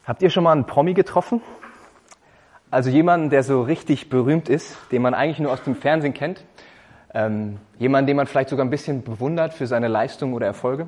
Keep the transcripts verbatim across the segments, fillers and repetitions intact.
Habt ihr schon mal einen Promi getroffen? Also jemanden, der so richtig berühmt ist, den man eigentlich nur aus dem Fernsehen kennt? Ähm, jemanden, den man vielleicht sogar ein bisschen bewundert für seine Leistung oder Erfolge?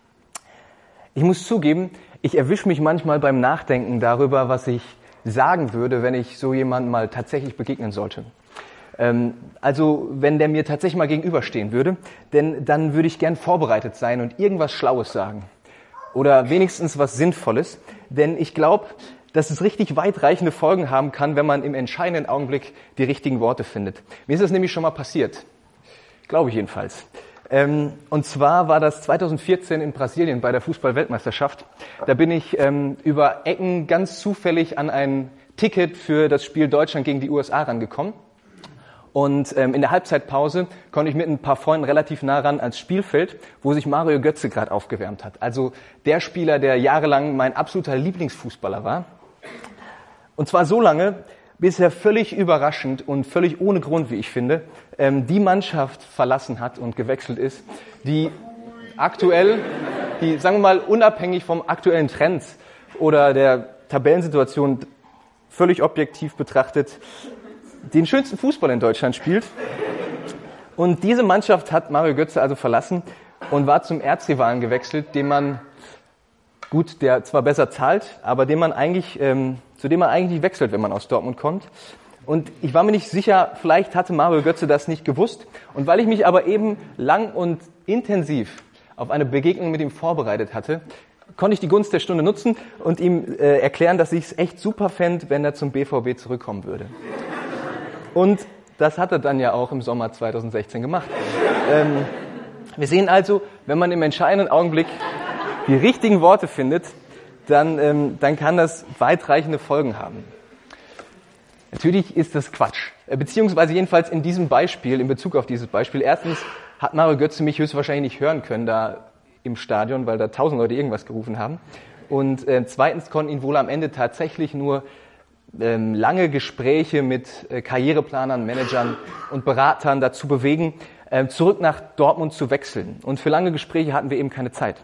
Ich muss zugeben, ich erwische mich manchmal beim Nachdenken darüber, was ich sagen würde, wenn ich so jemandem mal tatsächlich begegnen sollte. Ähm, also wenn der mir tatsächlich mal gegenüberstehen würde, denn dann würde ich gern vorbereitet sein und irgendwas Schlaues sagen. Oder wenigstens was Sinnvolles, denn ich glaube, dass es richtig weitreichende Folgen haben kann, wenn man im entscheidenden Augenblick die richtigen Worte findet. Mir ist das nämlich schon mal passiert, glaube ich jedenfalls. Ähm, und zwar war das zweitausendvierzehn in Brasilien bei der Fußball-Weltmeisterschaft. Da bin ich ähm, über Ecken ganz zufällig an ein Ticket für das Spiel Deutschland gegen die U S A rangekommen. Und ähm, in der Halbzeitpause konnte ich mit ein paar Freunden relativ nah ran ans Spielfeld, wo sich Mario Götze gerade aufgewärmt hat. Also der Spieler, der jahrelang mein absoluter Lieblingsfußballer war. Und zwar so lange, bis er völlig überraschend und völlig ohne Grund, wie ich finde, ähm, die Mannschaft verlassen hat und gewechselt ist, die aktuell, die, sagen wir mal, unabhängig vom aktuellen Trend oder der Tabellensituation völlig objektiv betrachtet, den schönsten Fußball in Deutschland spielt. Und diese Mannschaft hat Mario Götze also verlassen und war zum Erzrivalen gewechselt, den man, gut, der zwar besser zahlt, aber den man eigentlich, ähm, zu dem man eigentlich nicht wechselt, wenn man aus Dortmund kommt. Und ich war mir nicht sicher, vielleicht hatte Mario Götze das nicht gewusst. Und weil ich mich aber eben lang und intensiv auf eine Begegnung mit ihm vorbereitet hatte, konnte ich die Gunst der Stunde nutzen und ihm äh, erklären, dass ich es echt super fände, wenn er zum B V B zurückkommen würde. Und das hat er dann ja auch im Sommer zweitausendsechzehn gemacht. Ähm, wir sehen also, wenn man im entscheidenden Augenblick die richtigen Worte findet, dann, ähm, dann kann das weitreichende Folgen haben. Natürlich ist das Quatsch, beziehungsweise jedenfalls in diesem Beispiel, in Bezug auf dieses Beispiel. Erstens hat Mario Götze mich höchstwahrscheinlich nicht hören können da im Stadion, weil da tausend Leute irgendwas gerufen haben. Und äh, zweitens konnten ihn wohl am Ende tatsächlich nur ähm, lange Gespräche mit äh, Karriereplanern, Managern und Beratern dazu bewegen, äh, zurück nach Dortmund zu wechseln. Und für lange Gespräche hatten wir eben keine Zeit.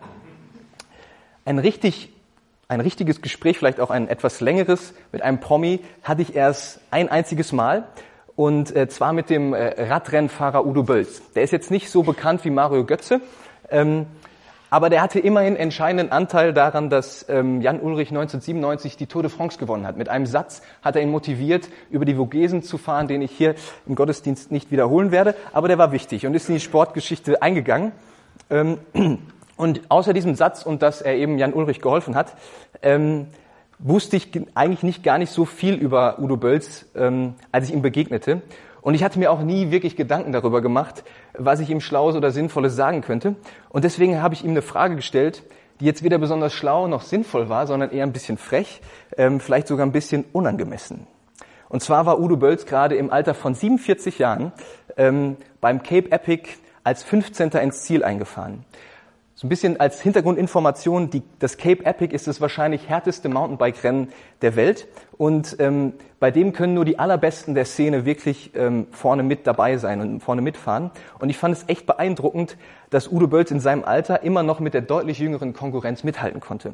Ein richtig, ein richtiges Gespräch, vielleicht auch ein etwas längeres mit einem Promi, hatte ich erst ein einziges Mal. Und äh, zwar mit dem äh, Radrennfahrer Udo Bölz. Der ist jetzt nicht so bekannt wie Mario Götze, ähm, aber der hatte immerhin entscheidenden Anteil daran, dass ähm, Jan Ullrich neunzehnhundertsiebenundneunzig die Tour de France gewonnen hat. Mit einem Satz hat er ihn motiviert, über die Vogesen zu fahren, den ich hier im Gottesdienst nicht wiederholen werde. Aber der war wichtig und ist in die Sportgeschichte eingegangen. Ähm, und außer diesem Satz und dass er eben Jan Ullrich geholfen hat, ähm, wusste ich eigentlich nicht gar nicht so viel über Udo Bölz, ähm, als ich ihm begegnete. Und ich hatte mir auch nie wirklich Gedanken darüber gemacht, was ich ihm Schlaues oder Sinnvolles sagen könnte. Und deswegen habe ich ihm eine Frage gestellt, die jetzt weder besonders schlau noch sinnvoll war, sondern eher ein bisschen frech, ähm, vielleicht sogar ein bisschen unangemessen. Und zwar war Udo Bölz gerade im Alter von siebenundvierzig Jahren ähm, beim Cape Epic als fünfzehnter ins Ziel eingefahren. So ein bisschen als Hintergrundinformation, die, das Cape Epic ist das wahrscheinlich härteste Mountainbike-Rennen der Welt und ähm, bei dem können nur die Allerbesten der Szene wirklich ähm, vorne mit dabei sein und vorne mitfahren. Und ich fand es echt beeindruckend, dass Udo Bölz in seinem Alter immer noch mit der deutlich jüngeren Konkurrenz mithalten konnte.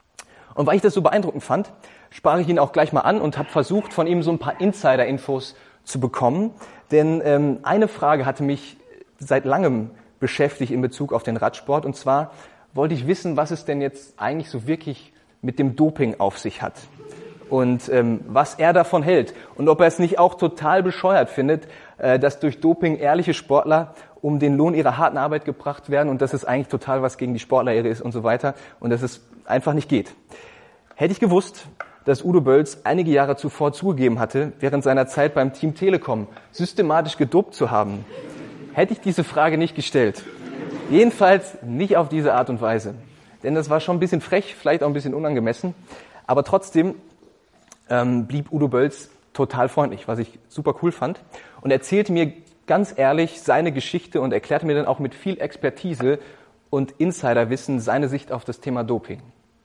Und weil ich das so beeindruckend fand, sprach ich ihn auch gleich mal an und habe versucht, von ihm so ein paar Insider-Infos zu bekommen. Denn ähm, eine Frage hatte mich seit langem beschäftigt in Bezug auf den Radsport. Und zwar wollte ich wissen, was es denn jetzt eigentlich so wirklich mit dem Doping auf sich hat. Und ähm, was er davon hält. Und ob er es nicht auch total bescheuert findet, äh, dass durch Doping ehrliche Sportler um den Lohn ihrer harten Arbeit gebracht werden und dass es eigentlich total was gegen die Sportlerehre ist und so weiter. Und dass es einfach nicht geht. Hätte ich gewusst, dass Udo Bölz einige Jahre zuvor zugegeben hatte, während seiner Zeit beim Team Telekom systematisch gedopt zu haben, hätte ich diese Frage nicht gestellt. Jedenfalls nicht auf diese Art und Weise. Denn das war schon ein bisschen frech, vielleicht auch ein bisschen unangemessen. Aber trotzdem ähm, blieb Udo Bölz total freundlich, was ich super cool fand. Und erzählte mir ganz ehrlich seine Geschichte und erklärte mir dann auch mit viel Expertise und Insiderwissen seine Sicht auf das Thema Doping.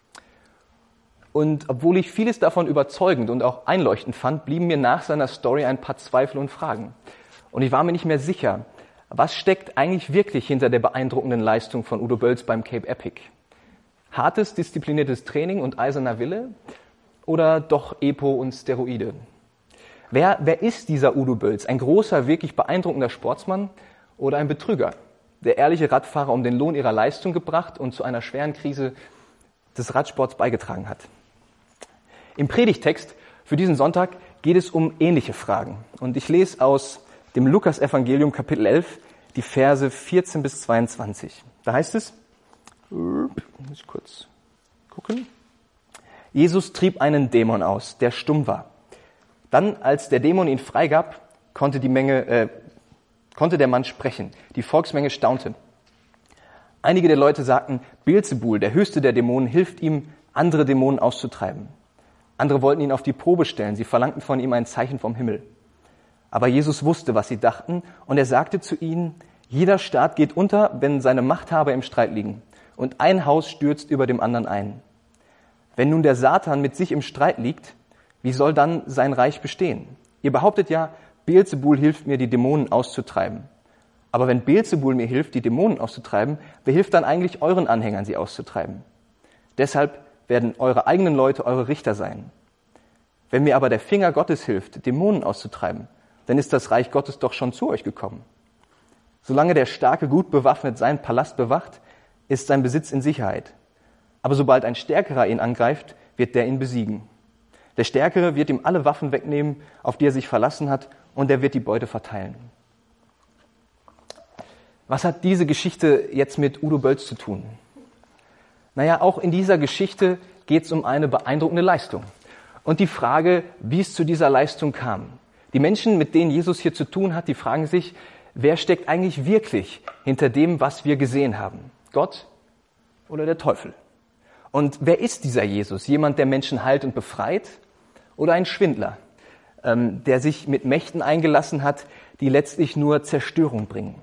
Und obwohl ich vieles davon überzeugend und auch einleuchtend fand, blieben mir nach seiner Story ein paar Zweifel und Fragen. Und ich war mir nicht mehr sicher, was steckt eigentlich wirklich hinter der beeindruckenden Leistung von Udo Bölz beim Cape Epic? Hartes, diszipliniertes Training und eiserner Wille? oder doch Epo und Steroide? Wer, wer ist dieser Udo Bölz? Ein großer, wirklich beeindruckender Sportsmann oder ein Betrüger, der ehrliche Radfahrer um den Lohn ihrer Leistung gebracht und zu einer schweren Krise des Radsports beigetragen hat? Im Predigtext für diesen Sonntag geht es um ähnliche Fragen. Und ich lese aus dem Lukas-Evangelium Kapitel elf die Verse vierzehn bis zweiundzwanzig. Da heißt es, muss ich kurz gucken, Jesus trieb einen Dämon aus, der stumm war. Dann, als der Dämon ihn freigab, konnte die Menge, äh, konnte der Mann sprechen. Die Volksmenge staunte. Einige der Leute sagten, Beelzebul, der höchste der Dämonen, hilft ihm, andere Dämonen auszutreiben. Andere wollten ihn auf die Probe stellen. Sie verlangten von ihm ein Zeichen vom Himmel. Aber Jesus wusste, was sie dachten, und er sagte zu ihnen, jeder Staat geht unter, wenn seine Machthaber im Streit liegen, und ein Haus stürzt über dem anderen ein. Wenn nun der Satan mit sich im Streit liegt, wie soll dann sein Reich bestehen? Ihr behauptet ja, Beelzebul hilft mir, die Dämonen auszutreiben. Aber wenn Beelzebul mir hilft, die Dämonen auszutreiben, wer hilft dann eigentlich euren Anhängern, sie auszutreiben? Deshalb werden eure eigenen Leute eure Richter sein. Wenn mir aber der Finger Gottes hilft, Dämonen auszutreiben, dann ist das Reich Gottes doch schon zu euch gekommen. Solange der Starke gut bewaffnet seinen Palast bewacht, ist sein Besitz in Sicherheit. Aber sobald ein Stärkerer ihn angreift, wird der ihn besiegen. Der Stärkere wird ihm alle Waffen wegnehmen, auf die er sich verlassen hat, und er wird die Beute verteilen. Was hat diese Geschichte jetzt mit Udo Bölz zu tun? Naja, auch in dieser Geschichte geht es um eine beeindruckende Leistung. Und die Frage, wie es zu dieser Leistung kam. Die Menschen, mit denen Jesus hier zu tun hat, die fragen sich, wer steckt eigentlich wirklich hinter dem, was wir gesehen haben? Gott oder der Teufel? Und wer ist dieser Jesus? Jemand, der Menschen heilt und befreit? Oder ein Schwindler, ähm, der sich mit Mächten eingelassen hat, die letztlich nur Zerstörung bringen?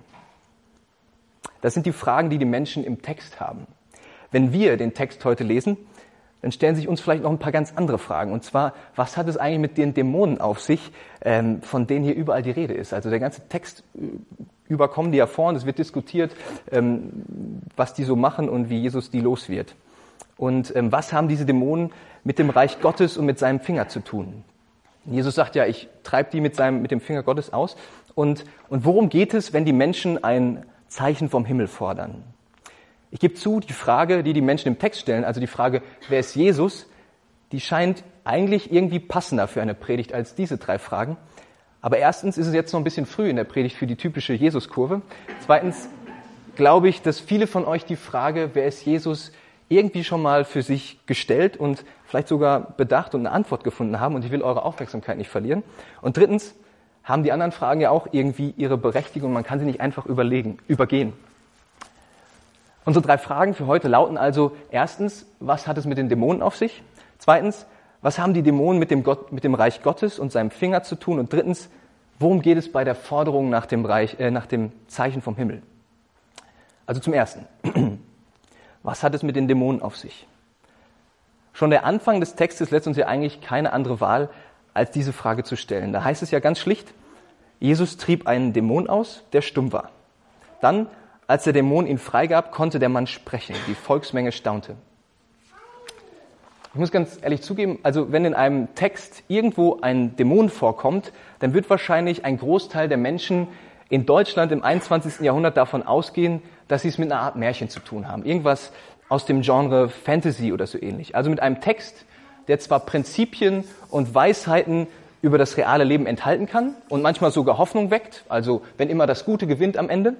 Das sind die Fragen, die die Menschen im Text haben. Wenn wir den Text heute lesen, dann stellen sich uns vielleicht noch ein paar ganz andere Fragen. Und zwar, was hat es eigentlich mit den Dämonen auf sich, ähm, von denen hier überall die Rede ist? Also der ganze Text über kommen die ja vor und es wird diskutiert, ähm, was die so machen und wie Jesus die los wird. Und ähm, was haben diese Dämonen mit dem Reich Gottes und mit seinem Finger zu tun? Jesus sagt ja, ich treibe die mit, seinem, mit dem Finger Gottes aus. Und, und worum geht es, wenn die Menschen ein Zeichen vom Himmel fordern? Ich gebe zu, die Frage, die die Menschen im Text stellen, also die Frage, wer ist Jesus, die scheint eigentlich irgendwie passender für eine Predigt als diese drei Fragen. Aber erstens ist es jetzt noch ein bisschen früh in der Predigt für die typische Jesus-Kurve. Zweitens glaube ich, dass viele von euch die Frage, wer ist Jesus, irgendwie schon mal für sich gestellt und vielleicht sogar bedacht und eine Antwort gefunden haben. Und ich will eure Aufmerksamkeit nicht verlieren. Und drittens haben die anderen Fragen ja auch irgendwie ihre Berechtigung. Man kann sie nicht einfach überlegen, übergehen. Unsere drei Fragen für heute lauten also, erstens, was hat es mit den Dämonen auf sich? Zweitens, was haben die Dämonen mit dem, Gott, mit dem Reich Gottes und seinem Finger zu tun? Und drittens, worum geht es bei der Forderung nach dem, Reich, äh, nach dem Zeichen vom Himmel? Also zum Ersten, was hat es mit den Dämonen auf sich? Schon der Anfang des Textes lässt uns ja eigentlich keine andere Wahl, als diese Frage zu stellen. Da heißt es ja ganz schlicht, Jesus trieb einen Dämon aus, der stumm war. Dann, als der Dämon ihn freigab, konnte der Mann sprechen. Die Volksmenge staunte. Ich muss ganz ehrlich zugeben, also wenn in einem Text irgendwo ein Dämon vorkommt, dann wird wahrscheinlich ein Großteil der Menschen in Deutschland im einundzwanzigsten Jahrhundert davon ausgehen, dass sie es mit einer Art Märchen zu tun haben. Irgendwas aus dem Genre Fantasy oder so ähnlich. Also mit einem Text, der zwar Prinzipien und Weisheiten über das reale Leben enthalten kann und manchmal sogar Hoffnung weckt, also wenn immer das Gute gewinnt am Ende,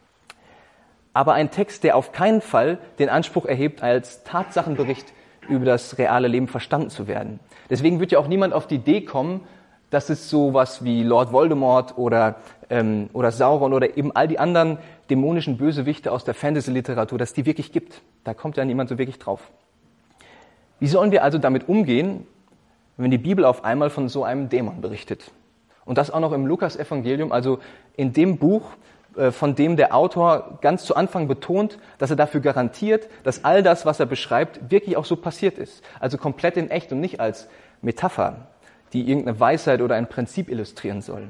aber ein Text, der auf keinen Fall den Anspruch erhebt, als Tatsachenbericht über das reale Leben verstanden zu werden. Deswegen wird ja auch niemand auf die Idee kommen, dass es sowas wie Lord Voldemort oder, ähm, oder Sauron oder eben all die anderen dämonischen Bösewichte aus der Fantasy-Literatur, dass die wirklich gibt. Da kommt ja niemand so wirklich drauf. Wie sollen wir also damit umgehen, wenn die Bibel auf einmal von so einem Dämon berichtet? Und das auch noch im Lukas-Evangelium, also in dem Buch, von dem der Autor ganz zu Anfang betont, dass er dafür garantiert, dass all das, was er beschreibt, wirklich auch so passiert ist. Also komplett in echt und nicht als Metapher, die irgendeine Weisheit oder ein Prinzip illustrieren soll.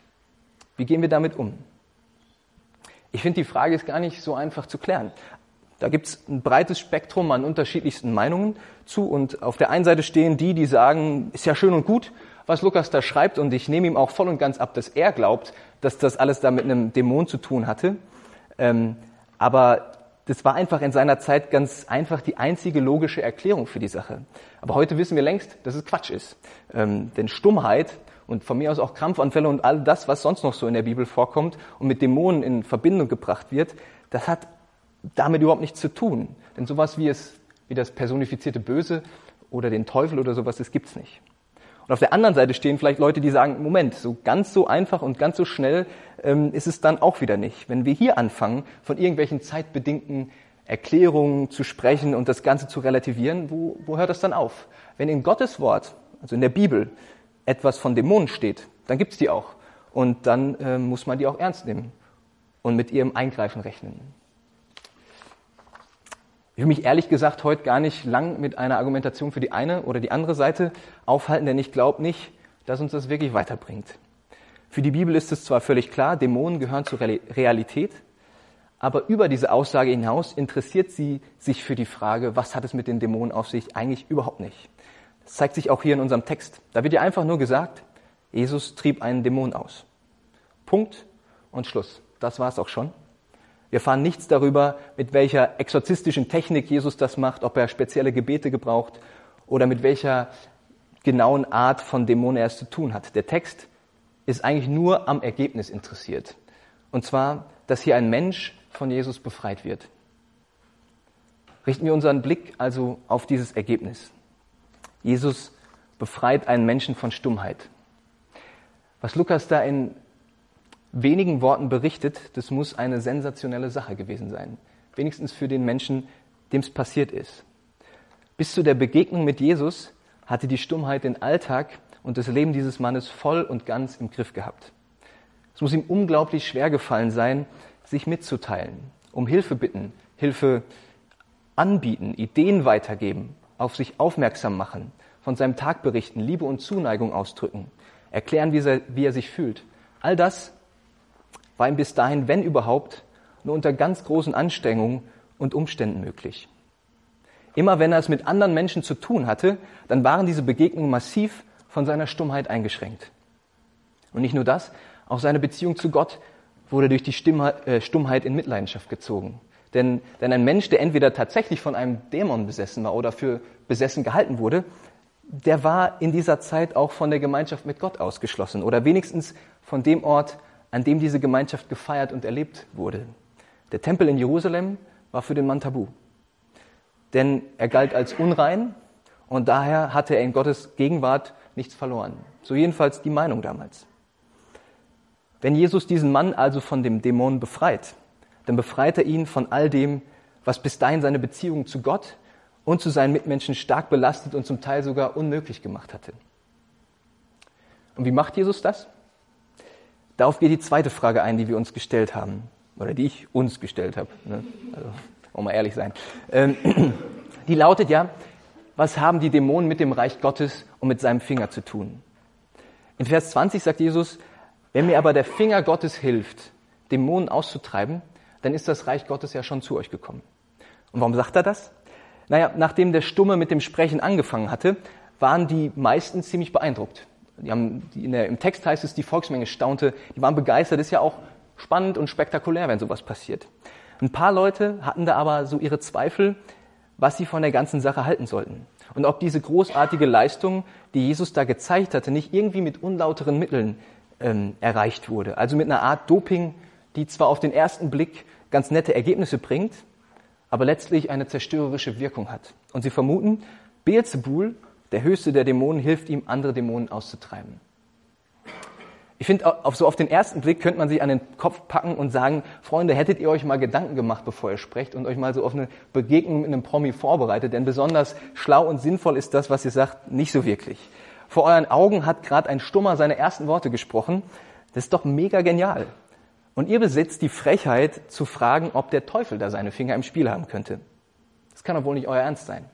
Wie gehen wir damit um? Ich finde, die Frage ist gar nicht so einfach zu klären. Da gibt es ein breites Spektrum an unterschiedlichsten Meinungen zu. Und auf der einen Seite stehen die, die sagen, ist ja schön und gut, was Lukas da schreibt. Und ich nehme ihm auch voll und ganz ab, dass er glaubt, dass das alles da mit einem Dämon zu tun hatte. Ähm, aber das war einfach in seiner Zeit ganz einfach die einzige logische Erklärung für die Sache. Aber heute wissen wir längst, dass es Quatsch ist. Ähm, denn Stummheit und von mir aus auch Krampfanfälle und all das, was sonst noch so in der Bibel vorkommt und mit Dämonen in Verbindung gebracht wird, das hat damit überhaupt nichts zu tun. Denn sowas wie es, wie das personifizierte Böse oder den Teufel oder sowas, das gibt's nicht. Und auf der anderen Seite stehen vielleicht Leute, die sagen, Moment, so ganz so einfach und ganz so schnell ähm, ist es dann auch wieder nicht. Wenn wir hier anfangen, von irgendwelchen zeitbedingten Erklärungen zu sprechen und das Ganze zu relativieren, wo, wo hört das dann auf? Wenn in Gottes Wort, also in der Bibel, etwas von Dämonen steht, dann gibt's die auch. Und dann äh, muss man die auch ernst nehmen und mit ihrem Eingreifen rechnen. Ich will mich ehrlich gesagt heute gar nicht lang mit einer Argumentation für die eine oder die andere Seite aufhalten, denn ich glaube nicht, dass uns das wirklich weiterbringt. Für die Bibel ist es zwar völlig klar, Dämonen gehören zur Realität, aber über diese Aussage hinaus interessiert sie sich für die Frage, was hat es mit den Dämonen auf sich, eigentlich überhaupt nicht. Das zeigt sich auch hier in unserem Text. Da wird ja einfach nur gesagt, Jesus trieb einen Dämon aus. Punkt und Schluss. Das war es auch schon. Wir erfahren nichts darüber, mit welcher exorzistischen Technik Jesus das macht, ob er spezielle Gebete gebraucht oder mit welcher genauen Art von Dämonen er es zu tun hat. Der Text ist eigentlich nur am Ergebnis interessiert. Und zwar, dass hier ein Mensch von Jesus befreit wird. Richten wir unseren Blick also auf dieses Ergebnis. Jesus befreit einen Menschen von Stummheit. Was Lukas da in wenigen Worten berichtet, das muss eine sensationelle Sache gewesen sein. Wenigstens für den Menschen, dem es passiert ist. Bis zu der Begegnung mit Jesus hatte die Stummheit den Alltag und das Leben dieses Mannes voll und ganz im Griff gehabt. Es muss ihm unglaublich schwer gefallen sein, sich mitzuteilen, um Hilfe bitten, Hilfe anbieten, Ideen weitergeben, auf sich aufmerksam machen, von seinem Tag berichten, Liebe und Zuneigung ausdrücken, erklären, wie er, wie er sich fühlt. All das war ihm bis dahin, wenn überhaupt, nur unter ganz großen Anstrengungen und Umständen möglich. Immer wenn er es mit anderen Menschen zu tun hatte, dann waren diese Begegnungen massiv von seiner Stummheit eingeschränkt. Und nicht nur das, auch seine Beziehung zu Gott wurde durch die Stummheit in Mitleidenschaft gezogen. Denn, denn ein Mensch, der entweder tatsächlich von einem Dämon besessen war oder für besessen gehalten wurde, der war in dieser Zeit auch von der Gemeinschaft mit Gott ausgeschlossen oder wenigstens von dem Ort, an dem diese Gemeinschaft gefeiert und erlebt wurde. Der Tempel in Jerusalem war für den Mann tabu. Denn er galt als unrein und daher hatte er in Gottes Gegenwart nichts verloren. So jedenfalls die Meinung damals. Wenn Jesus diesen Mann also von dem Dämon befreit, dann befreit er ihn von all dem, was bis dahin seine Beziehung zu Gott und zu seinen Mitmenschen stark belastet und zum Teil sogar unmöglich gemacht hatte. Und wie macht Jesus das? Darauf geht die zweite Frage ein, die wir uns gestellt haben, oder die ich uns gestellt habe. Ne? Also, wollen wir mal ehrlich sein. Ähm, die lautet ja, was haben die Dämonen mit dem Reich Gottes und mit seinem Finger zu tun? In Vers zwanzig sagt Jesus, wenn mir aber der Finger Gottes hilft, Dämonen auszutreiben, dann ist das Reich Gottes ja schon zu euch gekommen. Und warum sagt er das? Naja, nachdem der Stumme mit dem Sprechen angefangen hatte, waren die meisten ziemlich beeindruckt. Die haben, die in der, im Text heißt es, die Volksmenge staunte, die waren begeistert. Das ist ja auch spannend und spektakulär, wenn sowas passiert. Ein paar Leute hatten da aber so ihre Zweifel, was sie von der ganzen Sache halten sollten. Und ob diese großartige Leistung, die Jesus da gezeigt hatte, nicht irgendwie mit unlauteren Mitteln ähm, erreicht wurde. Also mit einer Art Doping, die zwar auf den ersten Blick ganz nette Ergebnisse bringt, aber letztlich eine zerstörerische Wirkung hat. Und sie vermuten, Beelzebul, der höchste der Dämonen, hilft ihm, andere Dämonen auszutreiben. Ich finde, auf so auf den ersten Blick könnte man sich an den Kopf packen und sagen, Freunde, hättet ihr euch mal Gedanken gemacht, bevor ihr sprecht und euch mal so auf eine Begegnung mit einem Promi vorbereitet, denn besonders schlau und sinnvoll ist das, was ihr sagt, nicht so wirklich. Vor euren Augen hat gerade ein Stummer seine ersten Worte gesprochen. Das ist doch mega genial. Und ihr besitzt die Frechheit zu fragen, ob der Teufel da seine Finger im Spiel haben könnte. Das kann doch wohl nicht euer Ernst sein.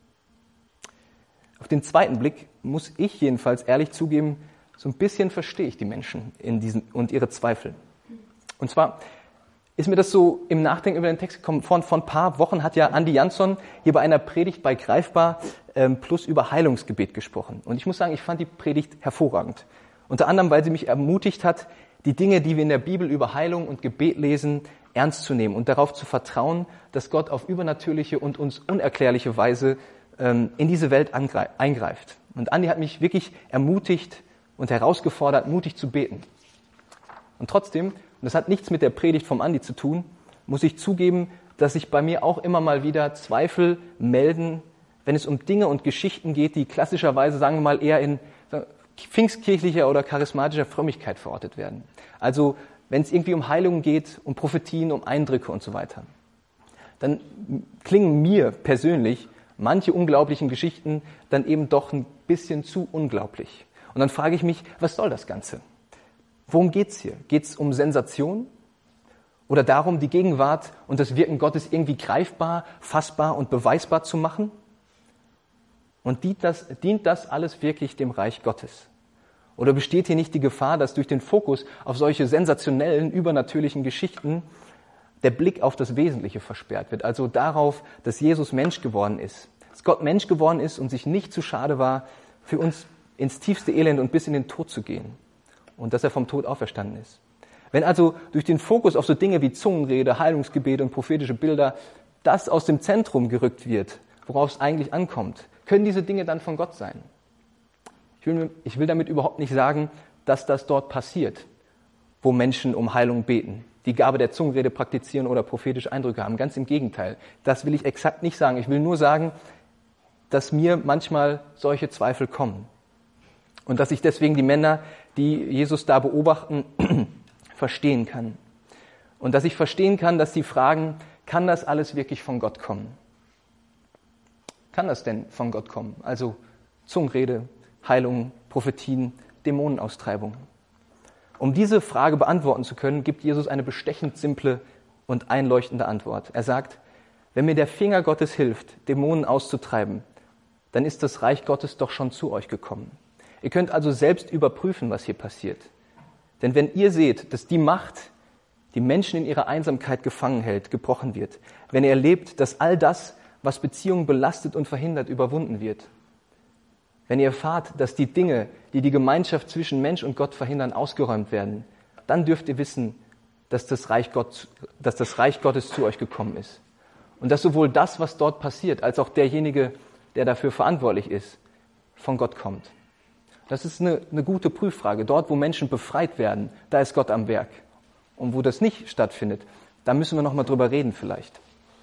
Auf den zweiten Blick muss ich jedenfalls ehrlich zugeben, so ein bisschen verstehe ich die Menschen in diesen und ihre Zweifel. Und zwar, ist mir das so im Nachdenken über den Text gekommen. Vor, vor ein paar Wochen hat ja Andi Jansson hier bei einer Predigt bei Greifbar ähm, plus über Heilungsgebet gesprochen. Und ich muss sagen, ich fand die Predigt hervorragend. Unter anderem, weil sie mich ermutigt hat, die Dinge, die wir in der Bibel über Heilung und Gebet lesen, ernst zu nehmen und darauf zu vertrauen, dass Gott auf übernatürliche und uns unerklärliche Weise ähm, in diese Welt angreif- eingreift. Und Andi hat mich wirklich ermutigt und herausgefordert, mutig zu beten. Und trotzdem, und das hat nichts mit der Predigt vom Andi zu tun, muss ich zugeben, dass sich bei mir auch immer mal wieder Zweifel melden, wenn es um Dinge und Geschichten geht, die klassischerweise, sagen wir mal, eher in pfingstkirchlicher oder charismatischer Frömmigkeit verortet werden. Also wenn es irgendwie um Heilungen geht, um Prophetien, um Eindrücke und so weiter. Dann klingen mir persönlich manche unglaublichen Geschichten dann eben doch ein bisschen zu unglaublich. Und dann frage ich mich, was soll das Ganze? Worum geht's hier? Geht's um Sensation? Oder darum, die Gegenwart und das Wirken Gottes irgendwie greifbar, fassbar und beweisbar zu machen? Und dient das, dient das alles wirklich dem Reich Gottes? Oder besteht hier nicht die Gefahr, dass durch den Fokus auf solche sensationellen, übernatürlichen Geschichten der Blick auf das Wesentliche versperrt wird? Also darauf, dass Jesus Mensch geworden ist. Dass Gott Mensch geworden ist und sich nicht zu schade war, für uns ins tiefste Elend und bis in den Tod zu gehen. Und dass er vom Tod auferstanden ist. Wenn also durch den Fokus auf so Dinge wie Zungenrede, Heilungsgebete und prophetische Bilder das aus dem Zentrum gerückt wird, worauf es eigentlich ankommt, können diese Dinge dann von Gott sein? Ich will, ich will damit überhaupt nicht sagen, dass das dort passiert, wo Menschen um Heilung beten, die Gabe der Zungenrede praktizieren oder prophetische Eindrücke haben. Ganz im Gegenteil. Das will ich exakt nicht sagen. Ich will nur sagen, dass mir manchmal solche Zweifel kommen. Und dass ich deswegen die Männer, die Jesus da beobachten, verstehen kann. Und dass ich verstehen kann, dass sie fragen, kann das alles wirklich von Gott kommen? Kann das denn von Gott kommen? Also Zungenrede, Heilung, Prophetien, Dämonenaustreibung. Um diese Frage beantworten zu können, gibt Jesus eine bestechend simple und einleuchtende Antwort. Er sagt, wenn mir der Finger Gottes hilft, Dämonen auszutreiben, dann ist das Reich Gottes doch schon zu euch gekommen. Ihr könnt also selbst überprüfen, was hier passiert. Denn wenn ihr seht, dass die Macht, die Menschen in ihrer Einsamkeit gefangen hält, gebrochen wird, wenn ihr erlebt, dass all das, was Beziehungen belastet und verhindert, überwunden wird, wenn ihr erfahrt, dass die Dinge, die die Gemeinschaft zwischen Mensch und Gott verhindern, ausgeräumt werden, dann dürft ihr wissen, dass das Reich Gott, dass das Reich Gottes zu euch gekommen ist. Und dass sowohl das, was dort passiert, als auch derjenige, der dafür verantwortlich ist, von Gott kommt. Das ist eine, eine gute Prüffrage. Dort, wo Menschen befreit werden, da ist Gott am Werk. Und wo das nicht stattfindet, da müssen wir noch mal drüber reden vielleicht.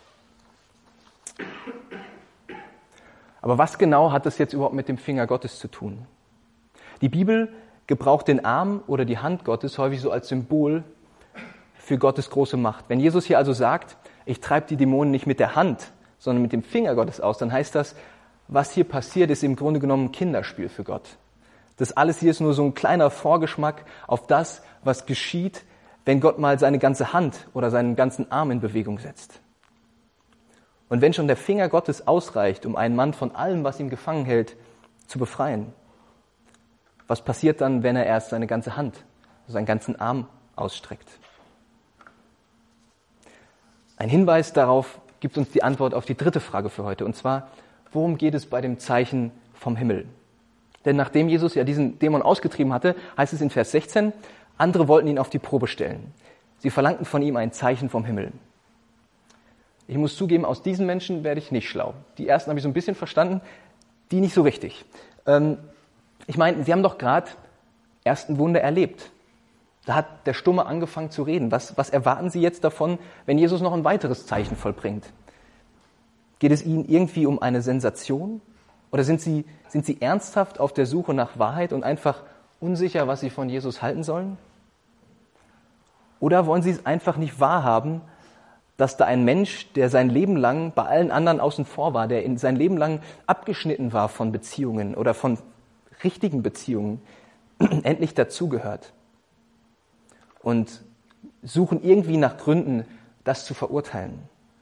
Aber was genau hat das jetzt überhaupt mit dem Finger Gottes zu tun? Die Bibel gebraucht den Arm oder die Hand Gottes häufig so als Symbol für Gottes große Macht. Wenn Jesus hier also sagt, ich treibe die Dämonen nicht mit der Hand, sondern mit dem Finger Gottes aus, dann heißt das, was hier passiert, ist im Grunde genommen ein Kinderspiel für Gott. Das alles hier ist nur so ein kleiner Vorgeschmack auf das, was geschieht, wenn Gott mal seine ganze Hand oder seinen ganzen Arm in Bewegung setzt. Und wenn schon der Finger Gottes ausreicht, um einen Mann von allem, was ihn gefangen hält, zu befreien, was passiert dann, wenn er erst seine ganze Hand, seinen ganzen Arm ausstreckt? Ein Hinweis darauf gibt uns die Antwort auf die dritte Frage für heute, und zwar, worum geht es bei dem Zeichen vom Himmel? Denn nachdem Jesus ja diesen Dämon ausgetrieben hatte, heißt es in Vers sechzehn, andere wollten ihn auf die Probe stellen. Sie verlangten von ihm ein Zeichen vom Himmel. Ich muss zugeben, aus diesen Menschen werde ich nicht schlau. Die ersten habe ich so ein bisschen verstanden, die nicht so richtig. Ähm, ich meine, sie haben doch gerade ersten Wunder erlebt. Da hat der Stumme angefangen zu reden. Was, was erwarten Sie jetzt davon, wenn Jesus noch ein weiteres Zeichen vollbringt? Geht es Ihnen irgendwie um eine Sensation? Oder sind Sie, sind Sie ernsthaft auf der Suche nach Wahrheit und einfach unsicher, was Sie von Jesus halten sollen? Oder wollen Sie es einfach nicht wahrhaben, dass da ein Mensch, der sein Leben lang bei allen anderen außen vor war, der in sein Leben lang abgeschnitten war von Beziehungen oder von richtigen Beziehungen, endlich dazugehört? Und suchen irgendwie nach Gründen, das zu verurteilen.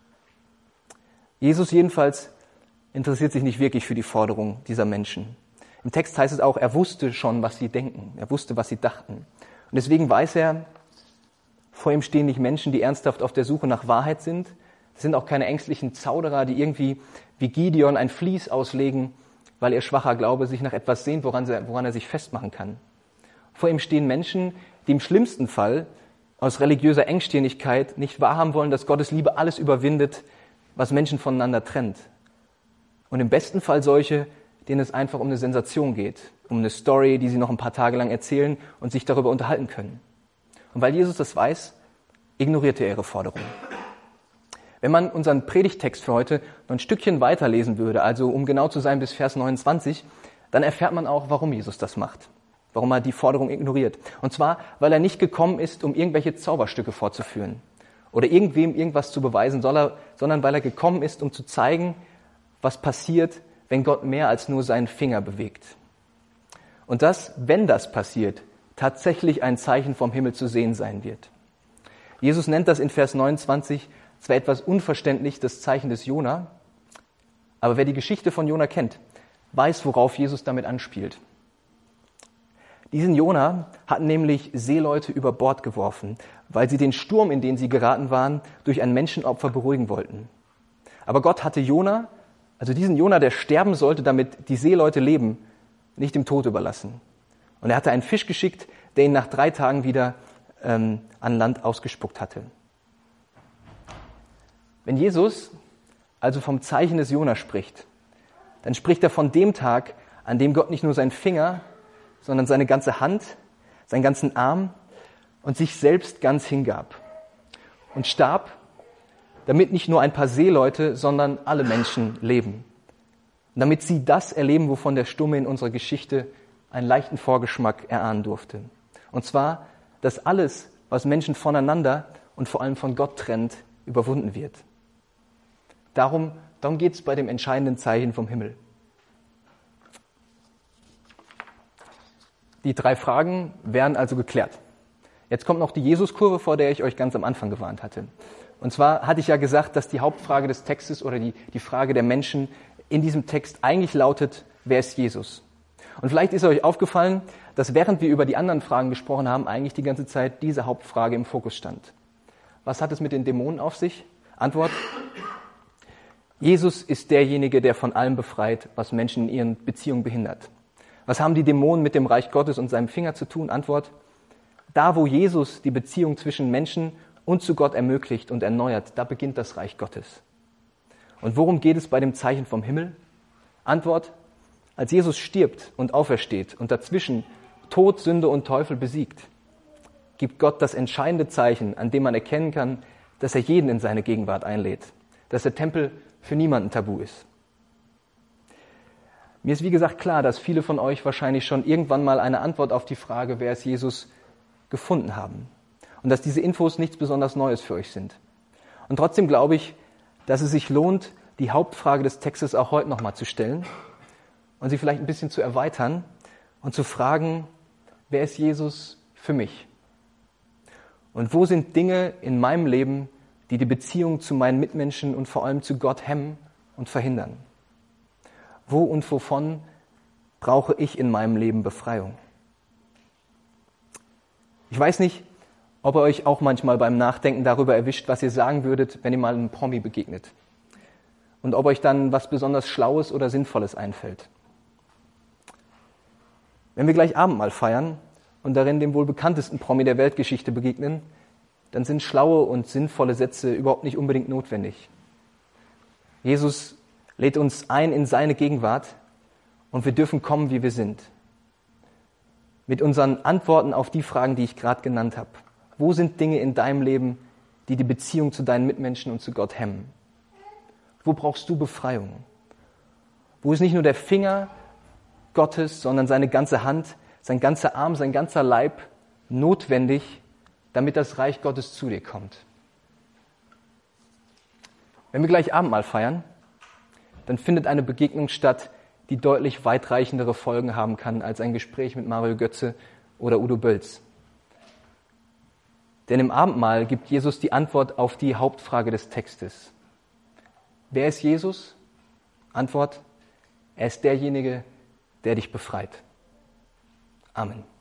Jesus jedenfalls interessiert sich nicht wirklich für die Forderung dieser Menschen. Im Text heißt es auch, er wusste schon, was sie denken. Er wusste, was sie dachten. Und deswegen weiß er, Vor ihm stehen nicht Menschen, die ernsthaft auf der Suche nach Wahrheit sind. Es sind auch keine ängstlichen Zauderer, die irgendwie wie Gideon ein Vlies auslegen, weil ihr schwacher Glaube sich nach etwas sehnt, woran, sie, woran er sich festmachen kann. Vor ihm stehen Menschen, die im schlimmsten Fall aus religiöser Engstirnigkeit nicht wahrhaben wollen, dass Gottes Liebe alles überwindet, was Menschen voneinander trennt. Und im besten Fall solche, denen es einfach um eine Sensation geht, um eine Story, die sie noch ein paar Tage lang erzählen und sich darüber unterhalten können. Und weil Jesus das weiß, ignoriert er ihre Forderung. Wenn man unseren Predigttext für heute noch ein Stückchen weiterlesen würde, also um genau zu sein bis Vers neunundzwanzig, dann erfährt man auch, warum Jesus das macht, warum er die Forderung ignoriert. Und zwar, weil er nicht gekommen ist, um irgendwelche Zauberstücke vorzuführen oder irgendwem irgendwas zu beweisen, sondern weil er gekommen ist, um zu zeigen, was passiert, wenn Gott mehr als nur seinen Finger bewegt. Und dass, wenn das passiert, tatsächlich ein Zeichen vom Himmel zu sehen sein wird. Jesus nennt das in Vers neunundzwanzig zwar etwas unverständlich das Zeichen des Jona, aber wer die Geschichte von Jona kennt, weiß, worauf Jesus damit anspielt. Diesen Jona hatten nämlich Seeleute über Bord geworfen, weil sie den Sturm, in den sie geraten waren, durch ein Menschenopfer beruhigen wollten. Aber Gott hatte Jona, also diesen Jona, der sterben sollte, damit die Seeleute leben, nicht dem Tod überlassen. Und er hatte einen Fisch geschickt, der ihn nach drei Tagen wieder ähm, an Land ausgespuckt hatte. Wenn Jesus also vom Zeichen des Jona spricht, dann spricht er von dem Tag, an dem Gott nicht nur seinen Finger, sondern seine ganze Hand, seinen ganzen Arm und sich selbst ganz hingab und starb, damit nicht nur ein paar Seeleute, sondern alle Menschen leben. Und damit sie das erleben, wovon der Stumme in unserer Geschichte einen leichten Vorgeschmack erahnen durfte. Und zwar, dass alles, was Menschen voneinander und vor allem von Gott trennt, überwunden wird. Darum, darum geht es bei dem entscheidenden Zeichen vom Himmel. Die drei Fragen werden also geklärt. Jetzt kommt noch die Jesus-Kurve, vor der ich euch ganz am Anfang gewarnt hatte. Und zwar hatte ich ja gesagt, dass die Hauptfrage des Textes oder die, die Frage der Menschen in diesem Text eigentlich lautet, wer ist Jesus? Und vielleicht ist euch aufgefallen, dass während wir über die anderen Fragen gesprochen haben, eigentlich die ganze Zeit diese Hauptfrage im Fokus stand. Was hat es mit den Dämonen auf sich? Antwort: Jesus ist derjenige, der von allem befreit, was Menschen in ihren Beziehungen behindert. Was haben die Dämonen mit dem Reich Gottes und seinem Finger zu tun? Antwort: Da, wo Jesus die Beziehung zwischen Menschen und zu Gott ermöglicht und erneuert, da beginnt das Reich Gottes. Und worum geht es bei dem Zeichen vom Himmel? Antwort: Als Jesus stirbt und aufersteht und dazwischen Tod, Sünde und Teufel besiegt, gibt Gott das entscheidende Zeichen, an dem man erkennen kann, dass er jeden in seine Gegenwart einlädt, dass der Tempel für niemanden tabu ist. Mir ist wie gesagt klar, dass viele von euch wahrscheinlich schon irgendwann mal eine Antwort auf die Frage, wer ist Jesus, gefunden haben. Und dass diese Infos nichts besonders Neues für euch sind. Und trotzdem glaube ich, dass es sich lohnt, die Hauptfrage des Textes auch heute nochmal zu stellen und sie vielleicht ein bisschen zu erweitern und zu fragen, wer ist Jesus für mich? Und wo sind Dinge in meinem Leben, die die Beziehung zu meinen Mitmenschen und vor allem zu Gott hemmen und verhindern? Wo und wovon brauche ich in meinem Leben Befreiung? Ich weiß nicht, ob ihr euch auch manchmal beim Nachdenken darüber erwischt, was ihr sagen würdet, wenn ihr mal einem Promi begegnet. Und ob euch dann was besonders Schlaues oder Sinnvolles einfällt. Wenn wir gleich Abendmahl feiern und darin dem wohl bekanntesten Promi der Weltgeschichte begegnen, dann sind schlaue und sinnvolle Sätze überhaupt nicht unbedingt notwendig. Jesus lädt uns ein in seine Gegenwart und wir dürfen kommen, wie wir sind. Mit unseren Antworten auf die Fragen, die ich gerade genannt habe. Wo sind Dinge in deinem Leben, die die Beziehung zu deinen Mitmenschen und zu Gott hemmen? Wo brauchst du Befreiung? Wo ist nicht nur der Finger Gottes, sondern seine ganze Hand, sein ganzer Arm, sein ganzer Leib notwendig, damit das Reich Gottes zu dir kommt? Wenn wir gleich Abendmahl feiern, dann findet eine Begegnung statt, die deutlich weitreichendere Folgen haben kann als ein Gespräch mit Mario Götze oder Udo Bölz. Denn im Abendmahl gibt Jesus die Antwort auf die Hauptfrage des Textes. Wer ist Jesus? Antwort: Er ist derjenige, der dich befreit. Amen.